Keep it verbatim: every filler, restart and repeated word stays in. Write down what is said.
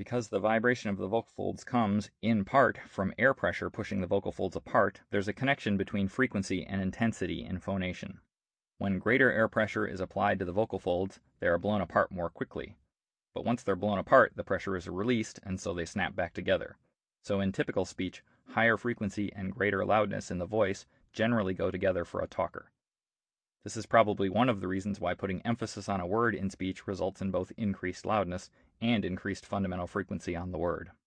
Because the vibration of the vocal folds comes, in part, from air pressure pushing the vocal folds apart, there's a connection between frequency and intensity in phonation. When greater air pressure is applied to the vocal folds, they are blown apart more quickly. But once they're blown apart, the pressure is released, and so they snap back together. So in typical speech, higher frequency and greater loudness in the voice generally go together for a talker. This is probably one of the reasons why putting emphasis on a word in speech results in both increased loudness and increased fundamental frequency on the word.